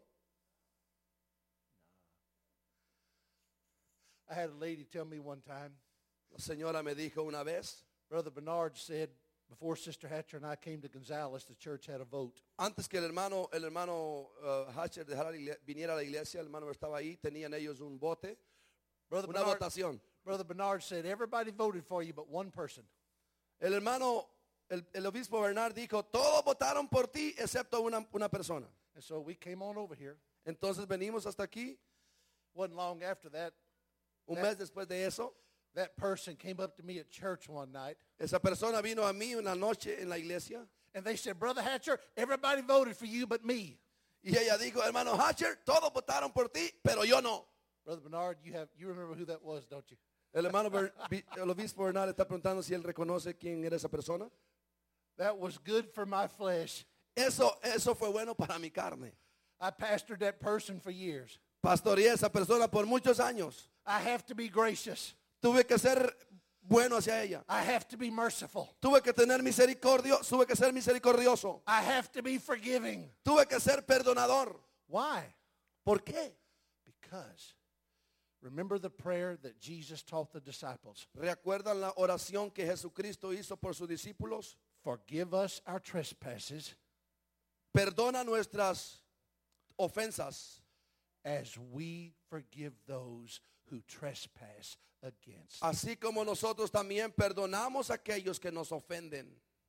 [SPEAKER 5] I had a lady tell me one time,
[SPEAKER 1] La señora me dijo una vez,
[SPEAKER 5] Brother Bernard said Before Sister Hatcher and I came to Gonzales, the church had a vote.
[SPEAKER 1] Antes que el hermano, el hermano uh, Hatcher dejara la igle- viniera a la iglesia, el hermano estaba ahí, tenían ellos un bote,
[SPEAKER 5] Brother
[SPEAKER 1] una
[SPEAKER 5] Bernard,
[SPEAKER 1] votación.
[SPEAKER 5] Brother Bernard said, everybody voted for you but one person.
[SPEAKER 1] El hermano, el, el obispo Bernard dijo, todos votaron por ti excepto una, una persona.
[SPEAKER 5] And so we came on over here.
[SPEAKER 1] Entonces venimos hasta aquí.
[SPEAKER 5] Wasn't long after that,
[SPEAKER 1] Un
[SPEAKER 5] That-
[SPEAKER 1] mes después de eso,
[SPEAKER 5] that person came up to me at church one night.
[SPEAKER 1] esa persona vino a mí una noche en la iglesia
[SPEAKER 5] And they said, Brother Hatcher, everybody voted for you but me.
[SPEAKER 1] y ella dijo, hermano Hatcher, todos votaron por ti, pero yo no.
[SPEAKER 5] Brother Bernard, you have you remember who that was, don't you?
[SPEAKER 1] El hermano, Ber- vi- el obispo Bernard está preguntando si él reconoce quién era esa persona.
[SPEAKER 5] That was good for my flesh.
[SPEAKER 1] Eso, eso fue bueno para mi carne.
[SPEAKER 5] I pastored that person for years.
[SPEAKER 1] Pastoreé a esa persona por muchos años.
[SPEAKER 5] I have to be gracious.
[SPEAKER 1] Tuve que ser bueno hacia ella.
[SPEAKER 5] I have to be merciful.
[SPEAKER 1] Tuve que tener misericordio, tuve que ser misericordioso.
[SPEAKER 5] I have to be forgiving.
[SPEAKER 1] Tuve que ser perdonador.
[SPEAKER 5] Why?
[SPEAKER 1] ¿Por qué?
[SPEAKER 5] Because remember the prayer that Jesus taught the disciples.
[SPEAKER 1] ¿Recuerdan la oración que Jesucristo hizo por sus discípulos?
[SPEAKER 5] Forgive us our trespasses
[SPEAKER 1] Perdona nuestras ofensas
[SPEAKER 5] as we forgive those who trespass against us.
[SPEAKER 1] así como nosotros también perdonamos a aquellos que nos ofenden.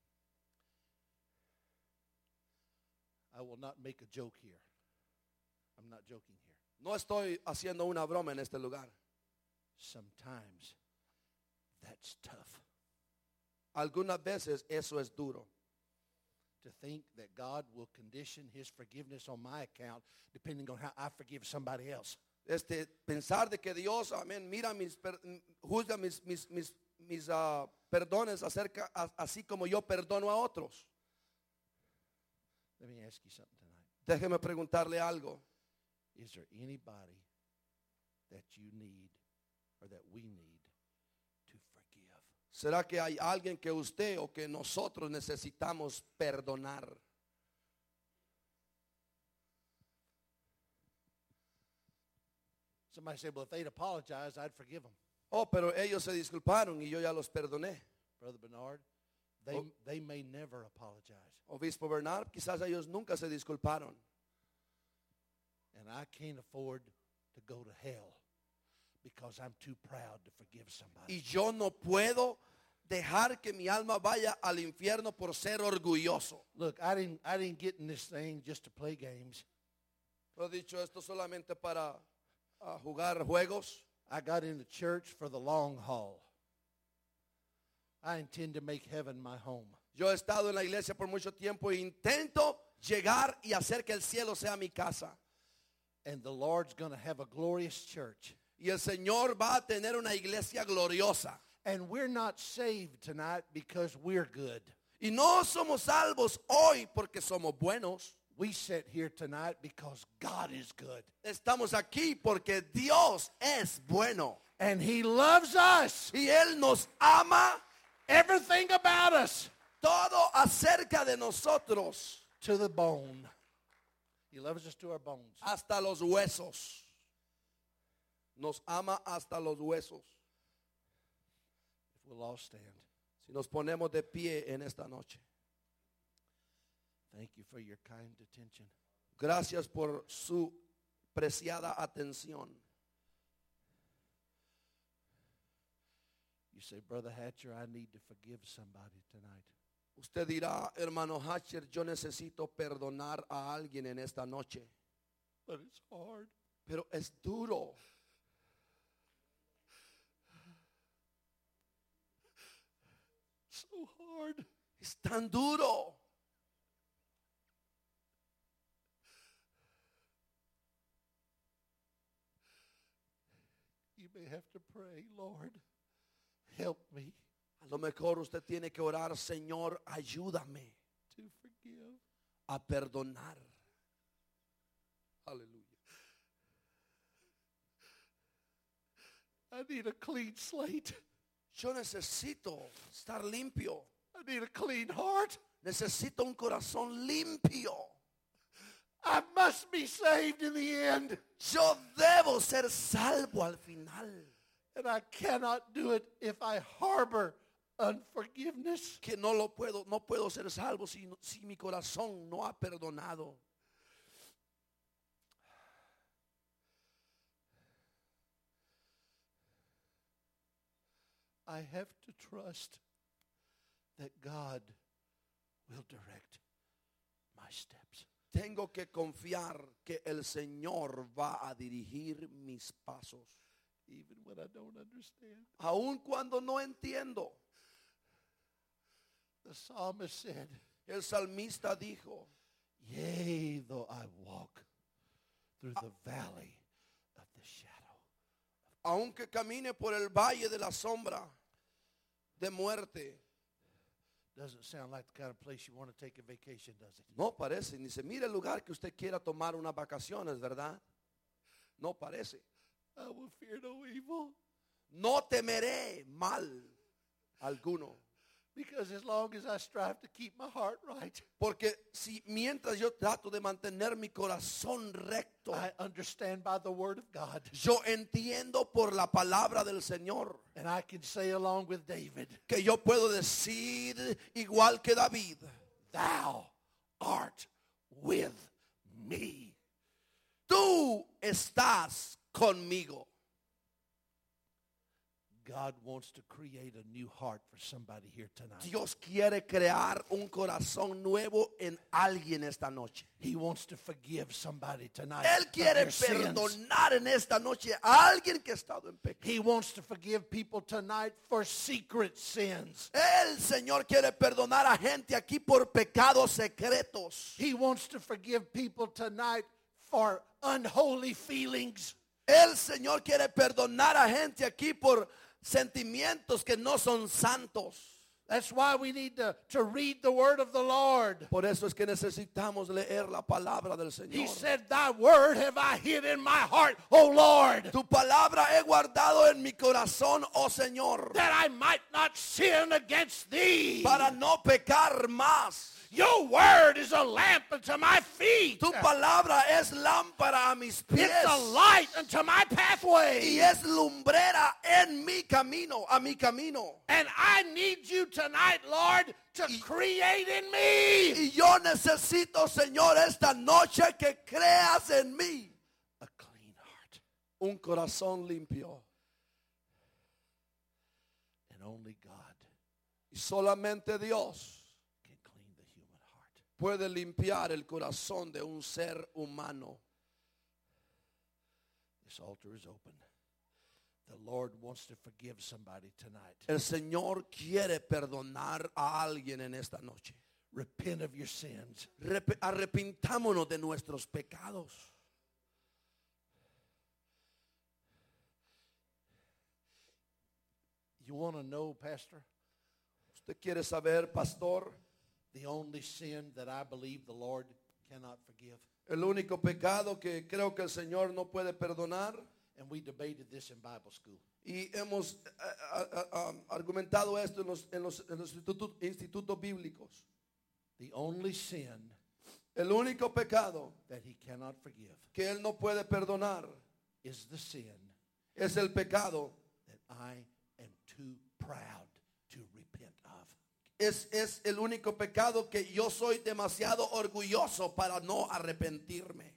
[SPEAKER 5] I will not make a joke here. I'm not joking here.
[SPEAKER 1] No estoy haciendo una broma en este lugar.
[SPEAKER 5] Sometimes that's tough
[SPEAKER 1] Algunas veces eso es duro.
[SPEAKER 5] to think that God will condition his forgiveness on my account depending on how I forgive somebody else.
[SPEAKER 1] Este, pensar de que Dios, amén, mira mis, per- juzga mis, mis, mis, mis ah, perdones acerca, a- así como yo perdono a otros.
[SPEAKER 5] Let me ask you something tonight.
[SPEAKER 1] Déjeme preguntarle algo.
[SPEAKER 5] Is there anybody that you need or that we need to forgive?
[SPEAKER 1] ¿Será que hay alguien que usted o que nosotros necesitamos perdonar?
[SPEAKER 5] Somebody said, well, if they'd apologize, I'd forgive them.
[SPEAKER 1] Oh, pero ellos se disculparon y yo ya los perdoné.
[SPEAKER 5] Brother Bernard, they,
[SPEAKER 1] Oh.
[SPEAKER 5] they may never apologize.
[SPEAKER 1] Obispo Bernard, quizás ellos nunca se disculparon.
[SPEAKER 5] And I can't afford to go to hell because I'm too proud to forgive somebody.
[SPEAKER 1] Y yo no puedo dejar que mi alma vaya al infierno por ser orgulloso.
[SPEAKER 5] Look, I didn't, I didn't get in this thing just to play games.
[SPEAKER 1] Lo he dicho esto solamente para ah, jugar juegos.
[SPEAKER 5] I got in the church for the long haul. I intend to make heaven my home.
[SPEAKER 1] Yo he estado en la iglesia por mucho tiempo e intento llegar y hacer que el cielo sea mi casa.
[SPEAKER 5] And the Lord's going to have a glorious church.
[SPEAKER 1] Y el Señor va a tener una iglesia gloriosa.
[SPEAKER 5] And we're not saved tonight because we're good.
[SPEAKER 1] Y no somos salvos hoy porque somos buenos.
[SPEAKER 5] We sit here tonight because God is good.
[SPEAKER 1] Estamos aquí porque Dios es bueno.
[SPEAKER 5] And he loves us.
[SPEAKER 1] Y Él nos ama,
[SPEAKER 5] Everything about us
[SPEAKER 1] todo acerca de nosotros,
[SPEAKER 5] to the bone. He loves us to our bones.
[SPEAKER 1] hasta los huesos. Nos ama hasta los huesos.
[SPEAKER 5] If we'll all stand.
[SPEAKER 1] Si nos ponemos de pie en esta noche.
[SPEAKER 5] Thank you for your kind attention.
[SPEAKER 1] Gracias por su preciada atención.
[SPEAKER 5] You say, Brother Hatcher, I need to forgive somebody tonight.
[SPEAKER 1] Usted dirá, hermano Hatcher, yo necesito perdonar a alguien en esta noche.
[SPEAKER 5] But it's hard.
[SPEAKER 1] Pero es duro.
[SPEAKER 5] So hard.
[SPEAKER 1] Es tan duro.
[SPEAKER 5] You may have to pray, Lord, help me
[SPEAKER 1] A lo mejor usted tiene que orar, Señor, ayúdame
[SPEAKER 5] to forgive.
[SPEAKER 1] a perdonar. Aleluya.
[SPEAKER 5] I need a clean slate.
[SPEAKER 1] Yo necesito estar limpio.
[SPEAKER 5] I need a clean heart.
[SPEAKER 1] Necesito un corazón limpio.
[SPEAKER 5] I must be saved in the end.
[SPEAKER 1] Yo debo ser salvo al final.
[SPEAKER 5] And I cannot do it if I harbor unforgiveness.
[SPEAKER 1] que no lo puedo, no puedo ser salvo si, si mi corazón no ha perdonado.
[SPEAKER 5] I have to trust that God will direct my steps.
[SPEAKER 1] Tengo que confiar que el Señor va a dirigir mis pasos,
[SPEAKER 5] Even when I don't understand.
[SPEAKER 1] aun cuando no entiendo.
[SPEAKER 5] The psalmist said,
[SPEAKER 1] El salmista dijo,
[SPEAKER 5] yea, though I walk through the valley of the shadow.
[SPEAKER 1] aunque camine por el valle de la sombra de muerte.
[SPEAKER 5] Doesn't sound like the kind of place you want to take a vacation, does it?
[SPEAKER 1] No parece, ni se mira el lugar que usted quiera tomar unas vacaciones, ¿verdad? No parece.
[SPEAKER 5] I will fear no evil.
[SPEAKER 1] No temeré mal alguno.
[SPEAKER 5] Because as long as I strive to keep my heart right,
[SPEAKER 1] Porque si mientras yo trato de mantener mi corazón recto,
[SPEAKER 5] I understand by the word of God.
[SPEAKER 1] yo entiendo por la palabra del Señor
[SPEAKER 5] And I can say along with David,
[SPEAKER 1] que yo puedo decir igual que David,
[SPEAKER 5] thou art with me.
[SPEAKER 1] tú estás conmigo.
[SPEAKER 5] God wants to create a new heart for somebody here tonight.
[SPEAKER 1] Dios quiere crear un corazón nuevo en alguien esta noche.
[SPEAKER 5] He wants to forgive somebody tonight.
[SPEAKER 1] Él
[SPEAKER 5] of
[SPEAKER 1] quiere
[SPEAKER 5] their sins.
[SPEAKER 1] perdonar en esta noche a alguien que ha estado en pecado.
[SPEAKER 5] He wants to forgive people tonight for secret sins.
[SPEAKER 1] El Señor quiere perdonar a gente aquí por pecados secretos.
[SPEAKER 5] He wants to forgive people tonight for unholy feelings.
[SPEAKER 1] El Señor quiere perdonar a gente aquí por sentimientos que no son santos.
[SPEAKER 5] That's why we need to, to read the word of the Lord.
[SPEAKER 1] Por eso es que necesitamos leer la palabra del
[SPEAKER 5] He
[SPEAKER 1] Señor.
[SPEAKER 5] said, thy word have I hid in my heart, O Lord,
[SPEAKER 1] Tu palabra he guardado en mi corazón, oh Señor,
[SPEAKER 5] that I might not sin against thee.
[SPEAKER 1] para no pecar más.
[SPEAKER 5] Your word is a lamp unto my feet.
[SPEAKER 1] Tu palabra es lámpara a mis pies
[SPEAKER 5] It's a light unto my pathway.
[SPEAKER 1] y es lumbrera en mi camino, a mi camino.
[SPEAKER 5] And I need you tonight, Lord, to create in me
[SPEAKER 1] Y yo necesito, Señor, esta noche que creas en mí
[SPEAKER 5] a clean heart.
[SPEAKER 1] un corazón limpio.
[SPEAKER 5] And only God
[SPEAKER 1] Y solamente Dios
[SPEAKER 5] can clean the human heart.
[SPEAKER 1] puede limpiar el corazón de un ser humano.
[SPEAKER 5] This altar is open. The Lord wants to forgive somebody tonight.
[SPEAKER 1] El Señor quiere perdonar a alguien en esta noche.
[SPEAKER 5] Repent of your sins.
[SPEAKER 1] Rep- arrepintámonos de nuestros pecados.
[SPEAKER 5] You want to know, Pastor,
[SPEAKER 1] ¿Usted quiere saber, pastor?
[SPEAKER 5] the only sin that I believe the Lord cannot forgive?
[SPEAKER 1] El único pecado que creo que el Señor no puede perdonar,
[SPEAKER 5] And we debated this in Bible school.
[SPEAKER 1] y hemos eh, eh, eh, argumentado esto en los, en los, en los institutos, institutos bíblicos.
[SPEAKER 5] The only sin
[SPEAKER 1] El único pecado
[SPEAKER 5] that he cannot forgive
[SPEAKER 1] que Él no puede perdonar
[SPEAKER 5] is the sin
[SPEAKER 1] es el pecado,
[SPEAKER 5] that I am too proud to repent of.
[SPEAKER 1] es, es el único pecado que yo soy demasiado orgulloso para no arrepentirme.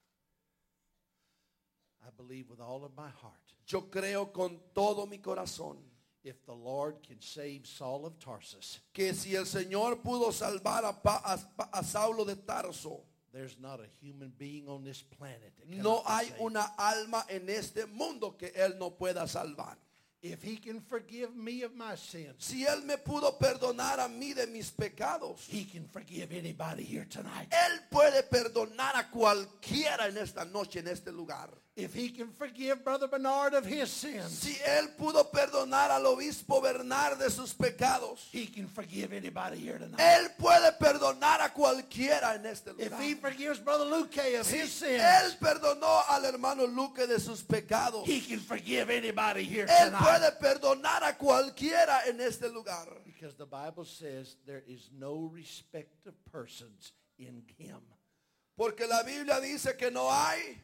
[SPEAKER 5] I believe with all of my heart,
[SPEAKER 1] Yo creo con todo mi corazón
[SPEAKER 5] if the Lord can save Saul of Tarsus,
[SPEAKER 1] que si el Señor pudo salvar a, Pa- a- a Saulo de Tarso,
[SPEAKER 5] there's not a human being on this planet that
[SPEAKER 1] no
[SPEAKER 5] cannot be
[SPEAKER 1] hay
[SPEAKER 5] saved.
[SPEAKER 1] una alma en este mundo que Él no pueda salvar.
[SPEAKER 5] If he can forgive me of my sins,
[SPEAKER 1] Si Él me pudo perdonar a mí de mis pecados,
[SPEAKER 5] he can forgive anybody here tonight.
[SPEAKER 1] Él puede perdonar a cualquiera en esta noche, en este lugar.
[SPEAKER 5] If he can forgive Brother Bernard of his sins,
[SPEAKER 1] Si Él pudo perdonar al obispo Bernard de sus pecados,
[SPEAKER 5] he can forgive anybody here tonight.
[SPEAKER 1] Él puede perdonar a cualquiera en este
[SPEAKER 5] If
[SPEAKER 1] lugar.
[SPEAKER 5] he forgives Brother Luke of
[SPEAKER 1] Si
[SPEAKER 5] his sins,
[SPEAKER 1] Él perdonó al hermano Luque de sus pecados,
[SPEAKER 5] he can forgive anybody here
[SPEAKER 1] Él
[SPEAKER 5] tonight.
[SPEAKER 1] puede perdonar a cualquiera en este lugar.
[SPEAKER 5] Because the Bible says there is no respect of persons in him.
[SPEAKER 1] Porque la Biblia dice que no hay,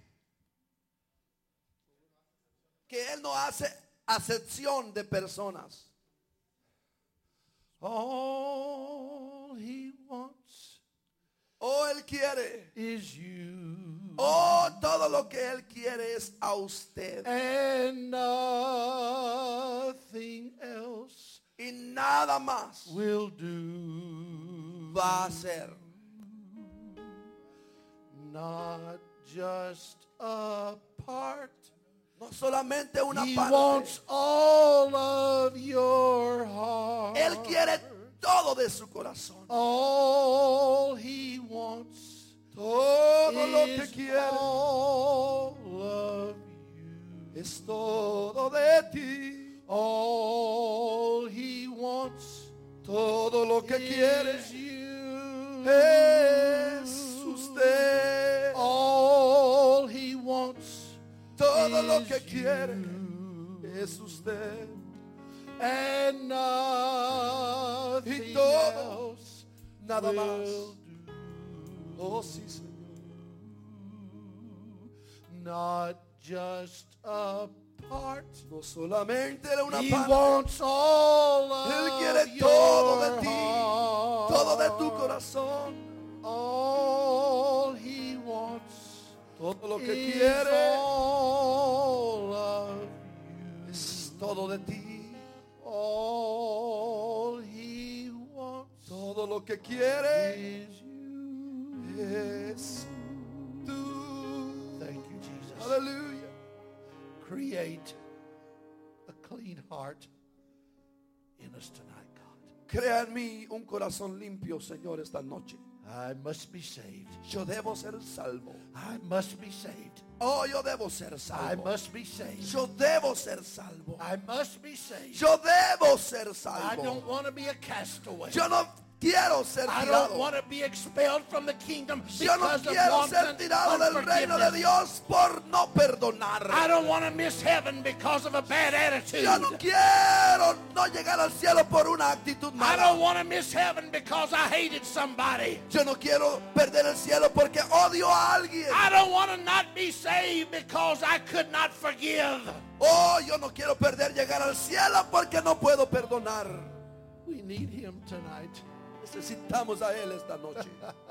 [SPEAKER 1] que Él no hace acepción de personas.
[SPEAKER 5] All he wants
[SPEAKER 1] Oh, Él quiere.
[SPEAKER 5] is you.
[SPEAKER 1] Oh, todo lo que Él quiere es a usted.
[SPEAKER 5] And nothing else
[SPEAKER 1] Y nada más
[SPEAKER 5] will do.
[SPEAKER 1] va a hacer.
[SPEAKER 5] Not just a part.
[SPEAKER 1] No solamente una
[SPEAKER 5] He
[SPEAKER 1] parte.
[SPEAKER 5] wants all of your heart.
[SPEAKER 1] Él quiere todo de su corazón.
[SPEAKER 5] All he wants
[SPEAKER 1] Todo lo que
[SPEAKER 5] is
[SPEAKER 1] quiere
[SPEAKER 5] all of you.
[SPEAKER 1] es todo de ti.
[SPEAKER 5] All he wants
[SPEAKER 1] Todo lo que quiere
[SPEAKER 5] is you.
[SPEAKER 1] es usted.
[SPEAKER 5] All he wants
[SPEAKER 1] Todo lo
[SPEAKER 5] is
[SPEAKER 1] que quiere
[SPEAKER 5] you.
[SPEAKER 1] es usted.
[SPEAKER 5] And nothing
[SPEAKER 1] Y todo,
[SPEAKER 5] else
[SPEAKER 1] nada
[SPEAKER 5] will
[SPEAKER 1] más.
[SPEAKER 5] do.
[SPEAKER 1] Oh, sí, Señor.
[SPEAKER 5] Not just a part.
[SPEAKER 1] No solamente era una
[SPEAKER 5] He
[SPEAKER 1] parte.
[SPEAKER 5] wants all of
[SPEAKER 1] Él quiere
[SPEAKER 5] your
[SPEAKER 1] todo de ti.
[SPEAKER 5] heart.
[SPEAKER 1] Todo de tu corazón.
[SPEAKER 5] All he wants
[SPEAKER 1] Todo lo que
[SPEAKER 5] is
[SPEAKER 1] quiere
[SPEAKER 5] all of you.
[SPEAKER 1] es todo de ti.
[SPEAKER 5] All he wants
[SPEAKER 1] Todo lo que quiere
[SPEAKER 5] is you.
[SPEAKER 1] es tú.
[SPEAKER 5] Thank you, Jesus.
[SPEAKER 1] Aleluya.
[SPEAKER 5] Create a clean heart in us tonight, God.
[SPEAKER 1] Crea en mí un corazón limpio, Señor, esta noche.
[SPEAKER 5] I must be saved.
[SPEAKER 1] Yo debo ser salvo.
[SPEAKER 5] I must be saved.
[SPEAKER 1] Oh, yo debo ser
[SPEAKER 5] I
[SPEAKER 1] salvo.
[SPEAKER 5] must be saved.
[SPEAKER 1] Yo debo ser salvo.
[SPEAKER 5] I must be saved.
[SPEAKER 1] Yo debo ser
[SPEAKER 5] I
[SPEAKER 1] salvo.
[SPEAKER 5] don't want to be a castaway.
[SPEAKER 1] Yo no quiero ser
[SPEAKER 5] I don't
[SPEAKER 1] tirado.
[SPEAKER 5] want to be expelled from the kingdom
[SPEAKER 1] Yo no
[SPEAKER 5] because of
[SPEAKER 1] quiero ser
[SPEAKER 5] wanton
[SPEAKER 1] tirado del reino de
[SPEAKER 5] unforgiveness.
[SPEAKER 1] Dios por no perdonar.
[SPEAKER 5] I don't want to miss heaven because of a bad attitude.
[SPEAKER 1] Yo no quiero no llegar al cielo por una actitud
[SPEAKER 5] I
[SPEAKER 1] mala.
[SPEAKER 5] don't want to miss heaven because I hated somebody.
[SPEAKER 1] Yo no quiero perder el cielo porque odio a alguien.
[SPEAKER 5] I don't want to not be saved because I could not forgive.
[SPEAKER 1] Oh, yo no quiero perder llegar al cielo porque no puedo perdonar.
[SPEAKER 5] We need him tonight.
[SPEAKER 1] Necesitamos a Él esta noche.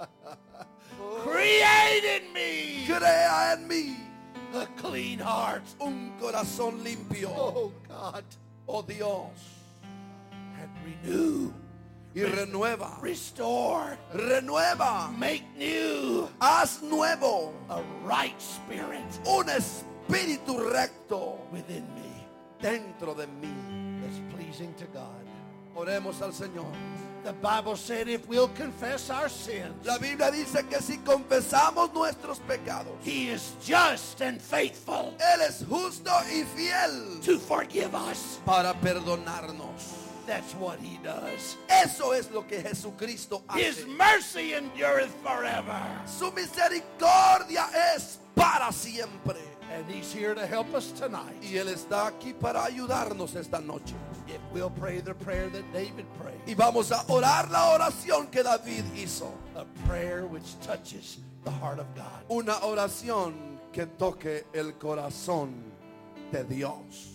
[SPEAKER 5] Create in me
[SPEAKER 1] Crea en mí
[SPEAKER 5] a clean heart.
[SPEAKER 1] un corazón limpio.
[SPEAKER 5] Oh God.
[SPEAKER 1] Oh Dios.
[SPEAKER 5] And renew.
[SPEAKER 1] Y renueva.
[SPEAKER 5] Restore.
[SPEAKER 1] Renueva.
[SPEAKER 5] Make new
[SPEAKER 1] Haz nuevo
[SPEAKER 5] a right spirit
[SPEAKER 1] un espíritu recto
[SPEAKER 5] within me
[SPEAKER 1] dentro de mí.
[SPEAKER 5] that's pleasing to God.
[SPEAKER 1] Oremos al Señor.
[SPEAKER 5] The Bible said if we'll confess our sins,
[SPEAKER 1] La Biblia dice que si confesamos nuestros pecados,
[SPEAKER 5] he is just and faithful
[SPEAKER 1] Él es justo y fiel
[SPEAKER 5] to forgive us.
[SPEAKER 1] para perdonarnos.
[SPEAKER 5] That's what he does.
[SPEAKER 1] Eso es lo que Jesucristo
[SPEAKER 5] His
[SPEAKER 1] hace.
[SPEAKER 5] mercy endureth forever.
[SPEAKER 1] Su misericordia es para siempre.
[SPEAKER 5] And he's here to help us tonight.
[SPEAKER 1] Y Él está aquí para ayudarnos esta noche.
[SPEAKER 5] If we'll pray the prayer that David prayed,
[SPEAKER 1] Y vamos a orar la oración que David hizo.
[SPEAKER 5] a prayer which touches the heart of God.
[SPEAKER 1] Una oración que toque el corazón de Dios.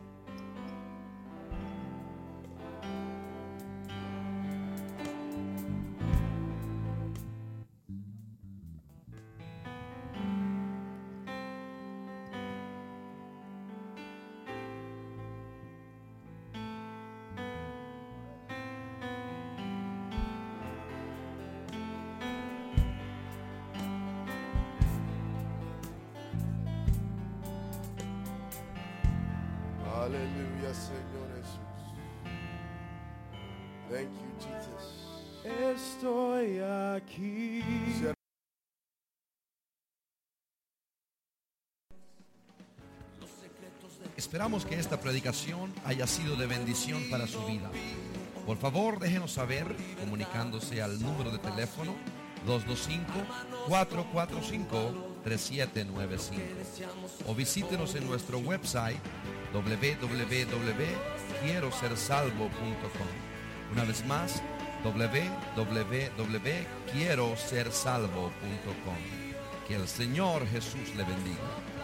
[SPEAKER 2] Aleluya, Señor Jesús. Thank you, Jesus.
[SPEAKER 5] Estoy aquí.
[SPEAKER 1] Esperamos que esta predicación haya sido de bendición para su vida. Por favor, déjenos saber comunicándose al número de teléfono dos dos cinco, cuatro cuatro cinco, tres siete nueve cinco o visítenos en nuestro website doble u doble u doble u punto quiero ser salvo punto com. Una vez más, doble u doble u doble u punto quiero ser salvo punto com. Que el Señor Jesús le bendiga.